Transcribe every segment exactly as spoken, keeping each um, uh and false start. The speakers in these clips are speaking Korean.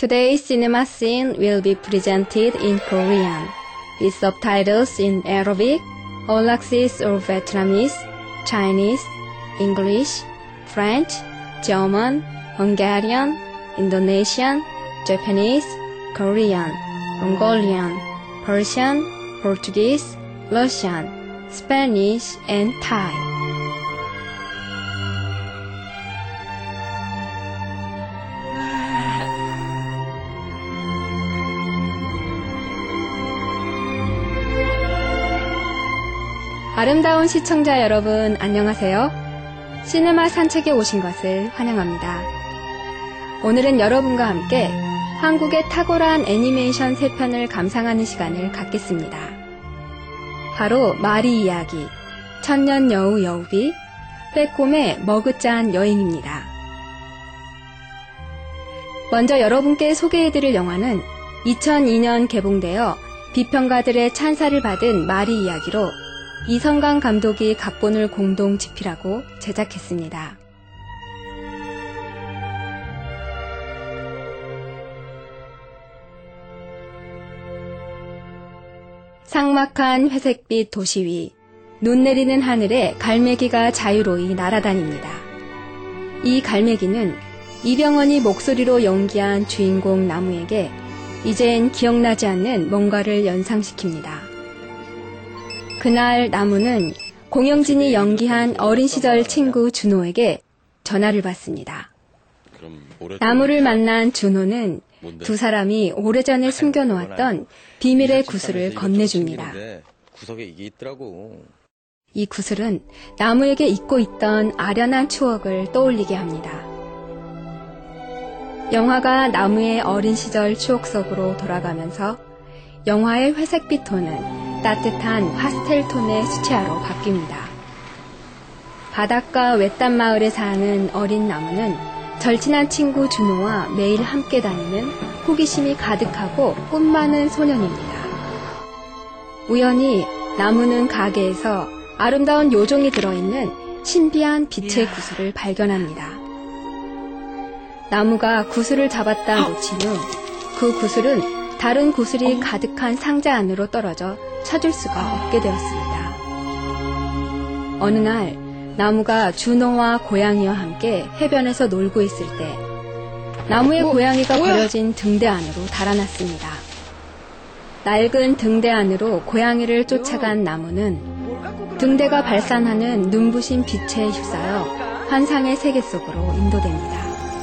Today's cinema scene will be presented in Korean, with subtitles in Arabic, all axes of Vietnamese, Chinese, English, French, German, Hungarian, Indonesian, Japanese, Korean, Mongolian, Persian, Portuguese, Russian, Spanish, and Thai. 아름다운 시청자 여러분, 안녕하세요. 시네마 산책에 오신 것을 환영합니다. 오늘은 여러분과 함께 한국의 탁월한 애니메이션 세 편을 감상하는 시간을 갖겠습니다. 바로 마리 이야기, 천년 여우 여우비, 빼꼼의 머그잔 여행입니다. 먼저 여러분께 소개해드릴 영화는 이천이 년 개봉되어 비평가들의 찬사를 받은 마리 이야기로 이성강 감독이 각본을 공동 집필하고 제작했습니다. 삭막한 회색빛 도시 위, 눈 내리는 하늘에 갈매기가 자유로이 날아다닙니다. 이 갈매기는 이병헌이 목소리로 연기한 주인공 나무에게 이젠 기억나지 않는 뭔가를 연상시킵니다. 그날 나무는 공영진이 연기한 어린 시절 친구 준호에게 전화를 받습니다. 나무를 만난 준호는 두 사람이 오래전에 숨겨놓았던 비밀의 구슬을 건네줍니다. 이 구슬은 나무에게 잊고 있던 아련한 추억을 떠올리게 합니다. 영화가 나무의 어린 시절 추억 속으로 돌아가면서 영화의 회색빛 톤은 따뜻한 파스텔 톤의 수채화로 바뀝니다. 바닷가 외딴 마을에 사는 어린 나무는 절친한 친구 준호와 매일 함께 다니는 호기심이 가득하고 꿈 많은 소년입니다. 우연히 나무는 가게에서 아름다운 요정이 들어있는 신비한 빛의 구슬을 발견합니다. 나무가 구슬을 잡았다 놓친 후 그 구슬은 다른 구슬이 가득한 상자 안으로 떨어져 찾을 수가 없게 되었습니다. 어느 날 나무가 준호와 고양이와 함께 해변에서 놀고 있을 때 나무의 어, 고양이가 뭐야? 버려진 등대 안으로 달아났습니다. 낡은 등대 안으로 고양이를 쫓아간 나무는 등대가 발산하는 눈부신 빛에 휩싸여 환상의 세계 속으로 인도됩니다.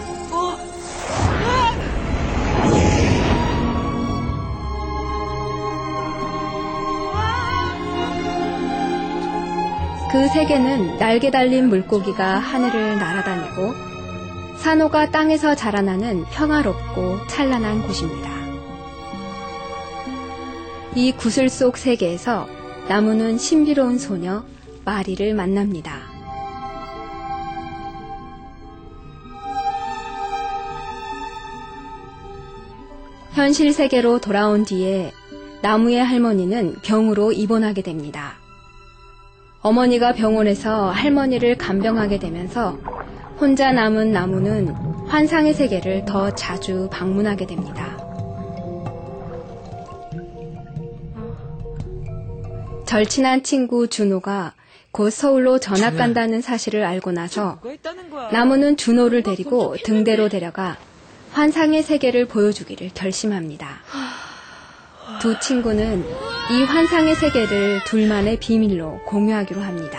그 세계는 날개 달린 물고기가 하늘을 날아다니고 산호가 땅에서 자라나는 평화롭고 찬란한 곳입니다. 이 구슬 속 세계에서 나무는 신비로운 소녀 마리를 만납니다. 현실 세계로 돌아온 뒤에 나무의 할머니는 병으로 입원하게 됩니다. 어머니가 병원에서 할머니를 간병하게 되면서 혼자 남은 나무는 환상의 세계를 더 자주 방문하게 됩니다. 절친한 친구 준호가 곧 서울로 전학 간다는 사실을 알고 나서 나무는 준호를 데리고 등대로 데려가 환상의 세계를 보여주기를 결심합니다. 두 친구는 이 환상의 세계를 둘만의 비밀로 공유하기로 합니다.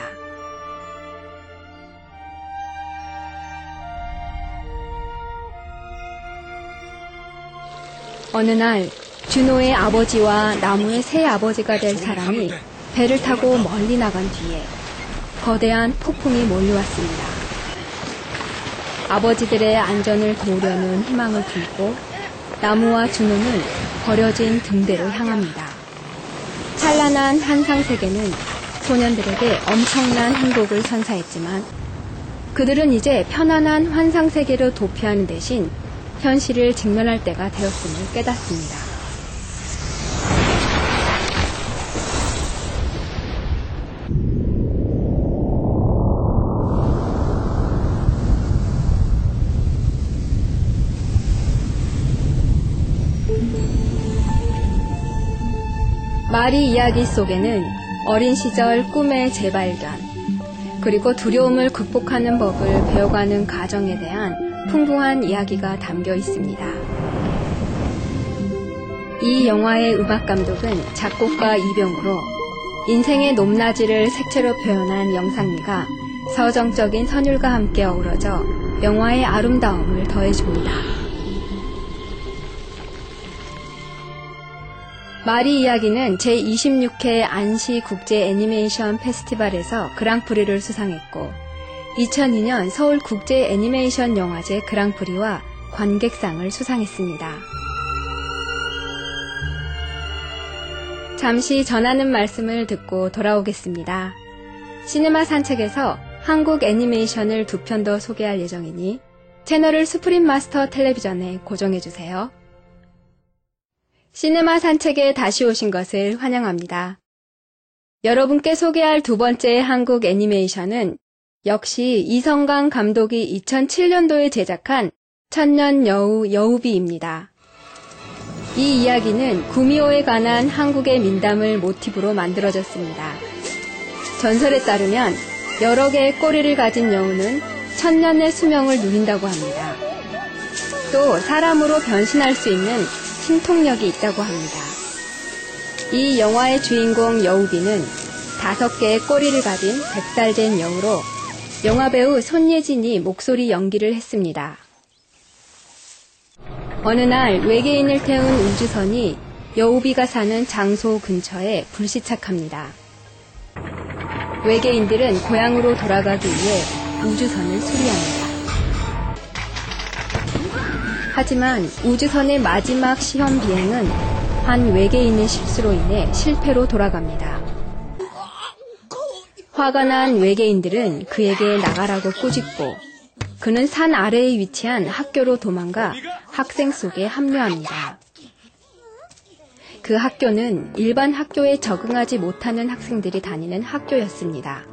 어느 날 준호의 아버지와 나무의 새 아버지가 될 사람이 배를 타고 멀리 나간 뒤에 거대한 폭풍이 몰려왔습니다. 아버지들의 안전을 도우려는 희망을 품고 나무와 준호는 버려진 등대로 향합니다. 찬란한 환상 세계는 소년들에게 엄청난 행복을 선사했지만 그들은 이제 편안한 환상 세계로 도피하는 대신 현실을 직면할 때가 되었음을 깨닫습니다. 마리 이야기 속에는 어린 시절 꿈의 재발견, 그리고 두려움을 극복하는 법을 배워가는 과정에 대한 풍부한 이야기가 담겨 있습니다. 이 영화의 음악 감독은 작곡가 이병우로 인생의 높낮이를 색채로 표현한 영상미가 서정적인 선율과 함께 어우러져 영화의 아름다움을 더해줍니다. 마리 이야기는 제이십육 회 안시 국제 애니메이션 페스티벌에서 그랑프리를 수상했고 이천이 년 서울 국제 애니메이션 영화제 그랑프리와 관객상을 수상했습니다. 잠시 전하는 말씀을 듣고 돌아오겠습니다. 시네마 산책에서 한국 애니메이션을 두 편 더 소개할 예정이니 채널을 스프림 마스터 텔레비전에 고정해주세요. 시네마 산책에 다시 오신 것을 환영합니다. 여러분께 소개할 두 번째 한국 애니메이션은 역시 이성강 감독이 이천칠 년도에 제작한 천년 여우 여우비입니다. 이 이야기는 구미호에 관한 한국의 민담을 모티브로 만들어졌습니다. 전설에 따르면 여러 개의 꼬리를 가진 여우는 천년의 수명을 누린다고 합니다. 또 사람으로 변신할 수 있는 신통력이 있다고 합니다. 이 영화의 주인공 여우비는 다섯 개의 꼬리를 가진 백 살 된 여우로 영화배우 손예진이 목소리 연기를 했습니다. 어느 날 외계인을 태운 우주선이 여우비가 사는 장소 근처에 불시착합니다. 외계인들은 고향으로 돌아가기 위해 우주선을 수리합니다. 하지만 우주선의 마지막 시험 비행은 한 외계인의 실수로 인해 실패로 돌아갑니다. 화가 난 외계인들은 그에게 나가라고 꾸짖고 그는 산 아래에 위치한 학교로 도망가 학생 속에 합류합니다. 그 학교는 일반 학교에 적응하지 못하는 학생들이 다니는 학교였습니다.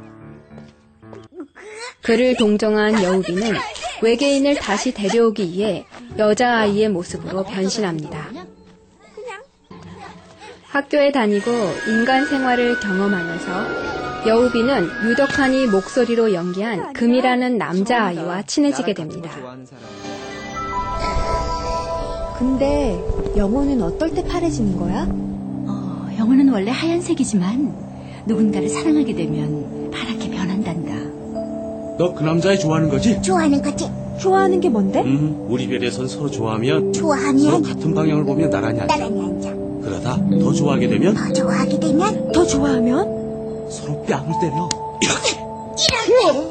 그를 동정한 여우비는 외계인을 다시 데려오기 위해 여자아이의 모습으로 변신합니다. 학교에 다니고 인간 생활을 경험하면서 여우비는 유덕환이 목소리로 연기한 금이라는 남자아이와 친해지게 됩니다. 근데 영혼은 어떨 때 파래지는 거야? 어, 영혼은 원래 하얀색이지만 누군가를 사랑하게 되면 파랗게 변한단다. 너 그 남자애 좋아하는 거지? 좋아하는 거지? 좋아하는 게 뭔데? 음, 우리 별에선 서로 좋아하면 서로 좋아하면 같은 방향을 보며 나란히 앉아. 나란히 앉아. 그러다 더 좋아하게 되면 더 좋아하게 되면 더 좋아하면? 서로 뺨을 때려. 이렇게. 이렇게.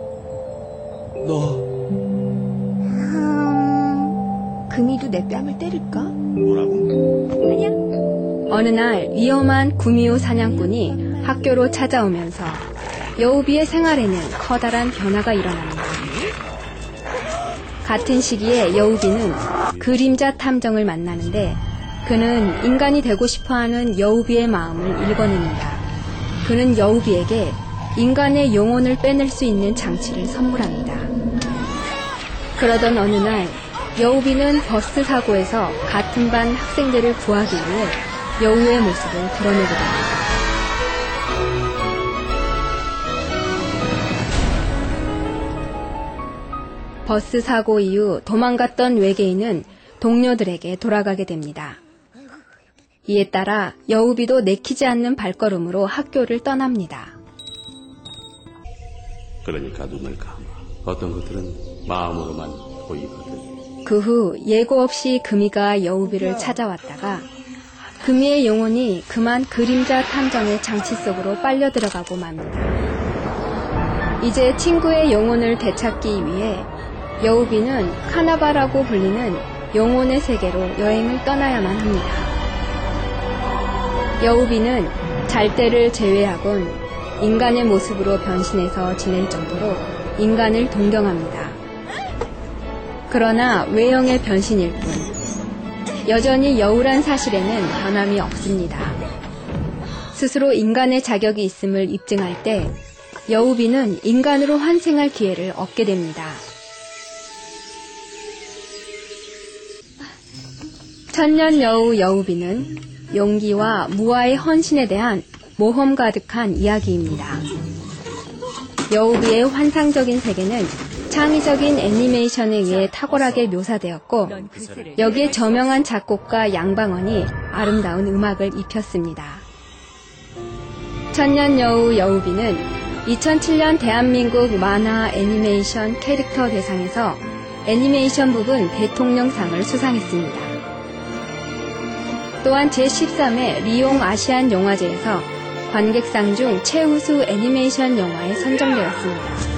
너 음... 금이도 내 뺨을 때릴까? 뭐라고? 어느 날 위험한 구미호 사냥꾼이 학교로 찾아오면서 여우비의 생활에는 커다란 변화가 일어납니다. 같은 시기에 여우비는 그림자 탐정을 만나는데 그는 인간이 되고 싶어하는 여우비의 마음을 읽어냅니다. 그는 여우비에게 인간의 영혼을 빼낼 수 있는 장치를 선물합니다. 그러던 어느 날 여우비는 버스 사고에서 같은 반 학생들을 구하기 위해 여우의 모습을 드러내게 됩니다. 버스 사고 이후 도망갔던 외계인은 동료들에게 돌아가게 됩니다. 이에 따라 여우비도 내키지 않는 발걸음으로 학교를 떠납니다. 그러니까 눈을 감아. 어떤 것들은 마음으로만 보이거든. 그 후 예고 없이 금이가 여우비를 찾아왔다가 금이의 영혼이 그만 그림자 탐정의 장치 속으로 빨려 들어가고 맙니다. 이제 친구의 영혼을 되찾기 위해 여우비는 카나바라고 불리는 영혼의 세계로 여행을 떠나야만 합니다. 여우비는 잘 때를 제외하곤 인간의 모습으로 변신해서 지낼 정도로 인간을 동경합니다. 그러나 외형의 변신일 뿐 여전히 여우란 사실에는 변함이 없습니다. 스스로 인간의 자격이 있음을 입증할 때 여우비는 인간으로 환생할 기회를 얻게 됩니다. 천년 여우 여우비는 용기와 무아의 헌신에 대한 모험 가득한 이야기입니다. 여우비의 환상적인 세계는 창의적인 애니메이션에 의해 탁월하게 묘사되었고 여기에 저명한 작곡가 양방원이 아름다운 음악을 입혔습니다. 천년 여우 여우비는 이천칠 년 대한민국 만화 애니메이션 캐릭터 대상에서 애니메이션 부분 대통령상을 수상했습니다. 또한 제십삼 회 리옹 아시안 영화제에서 관객상 중 최우수 애니메이션 영화에 선정되었습니다.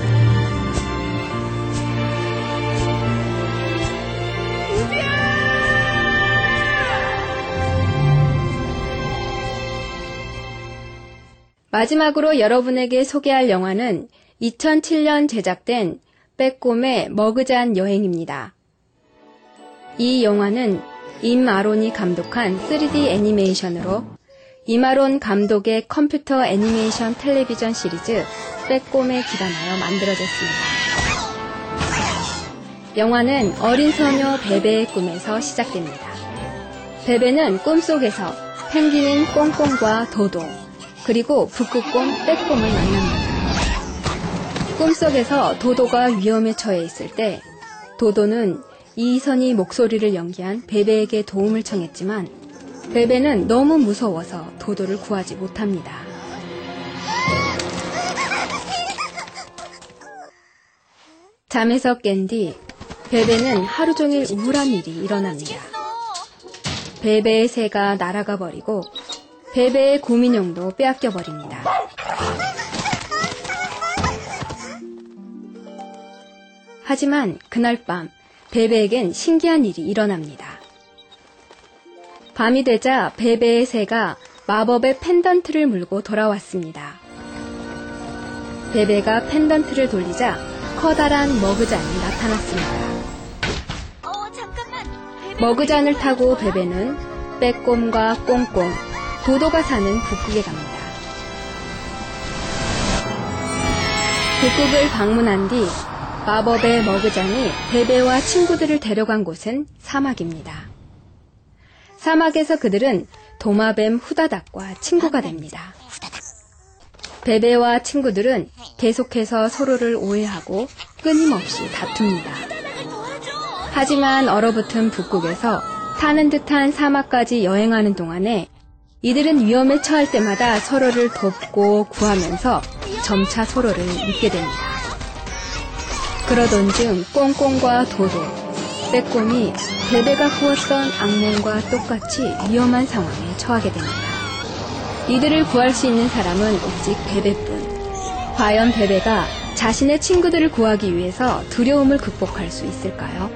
마지막으로 여러분에게 소개할 영화는 이천칠 년 제작된 빼꼼의 머그잔 여행입니다. 이 영화는 임아론이 감독한 쓰리디 애니메이션으로 임아론 감독의 컴퓨터 애니메이션 텔레비전 시리즈 빼꼼에 기반하여 만들어졌습니다. 영화는 어린 소녀 베베의 꿈에서 시작됩니다. 베베는 꿈속에서 펭귄인 꽁꽁과 도도, 그리고 북극곰 빼꼼을 만납니다. 꿈속에서 도도가 위험에 처해 있을 때 도도는 이희선이 목소리를 연기한 베베에게 도움을 청했지만 베베는 너무 무서워서 도도를 구하지 못합니다. 잠에서 깬 뒤 베베는 하루 종일 우울한 일이 일어납니다. 베베의 새가 날아가 버리고 베베의 곰인형도 빼앗겨 버립니다. 하지만 그날 밤 베베에겐 신기한 일이 일어납니다. 밤이 되자 베베의 새가 마법의 펜던트를 물고 돌아왔습니다. 베베가 펜던트를 돌리자 커다란 머그잔이 나타났습니다. 어, 잠깐만. 머그잔을 타고 베베는 빼꼼과 꽁꽁, 도도가 사는 북극에 갑니다. 북극을 방문한 뒤 마법의 머그잔이 베베와 친구들을 데려간 곳은 사막입니다. 사막에서 그들은 도마뱀 후다닥과 친구가 됩니다. 베베와 친구들은 계속해서 서로를 오해하고 끊임없이 다툽니다. 하지만 얼어붙은 북극에서 타는 듯한 사막까지 여행하는 동안에 이들은 위험에 처할 때마다 서로를 돕고 구하면서 점차 서로를 믿게 됩니다. 그러던 중 꽁꽁과 도도, 빼꼼이 베베가 꾸었던 악몽과 똑같이 위험한 상황에 처하게 됩니다. 이들을 구할 수 있는 사람은 오직 베베뿐. 과연 베베가 자신의 친구들을 구하기 위해서 두려움을 극복할 수 있을까요?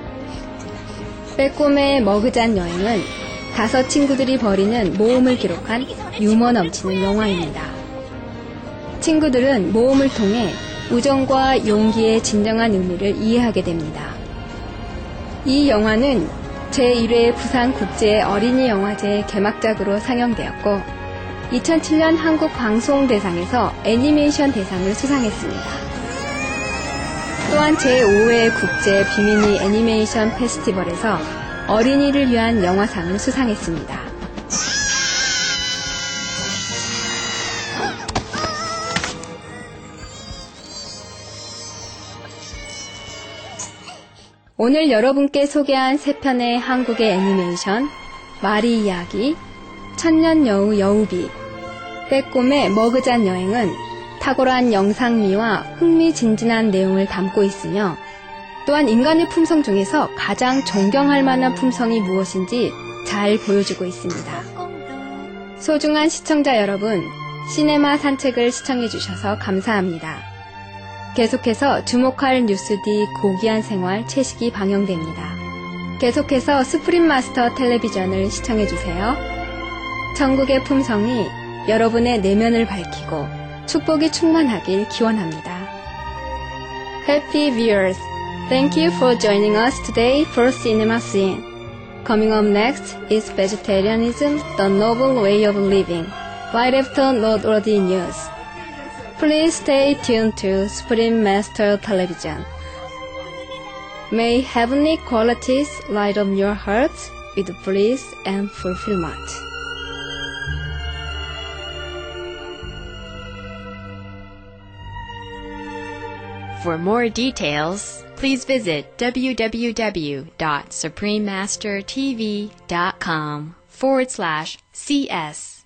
빼꼼의 머그잔 여행은 다섯 친구들이 벌이는 모험을 기록한 유머 넘치는 영화입니다. 친구들은 모험을 통해 우정과 용기의 진정한 의미를 이해하게 됩니다. 이 영화는 제일 회 부산국제 어린이 영화제 개막작으로 상영되었고 이천칠 년 한국방송대상에서 애니메이션 대상을 수상했습니다. 또한 제오 회 국제 비미니 애니메이션 페스티벌에서 어린이를 위한 영화상을 수상했습니다. 오늘 여러분께 소개한 세 편의 한국의 애니메이션 마리 이야기, 천년 여우 여우비, 빼꼼의 머그잔 여행은 탁월한 영상미와 흥미진진한 내용을 담고 있으며 또한 인간의 품성 중에서 가장 존경할 만한 품성이 무엇인지 잘 보여주고 있습니다. 소중한 시청자 여러분, 시네마 산책을 시청해주셔서 감사합니다. 계속해서 주목할 뉴스디 고귀한 생활 채식이 방영됩니다. 계속해서 스프림 마스터 텔레비전을 시청해주세요. 천국의 품성이 여러분의 내면을 밝히고 축복이 충만하길 기원합니다. Happy viewers, thank you for joining us today for Cinema Scene. Coming up next is Vegetarianism, the Noble Way of Living, right after noteworthy news. Please stay tuned to Supreme Master Television. May heavenly qualities light up your hearts with bliss and fulfillment. For more details, please visit www.suprememastertv.com forward slash CS.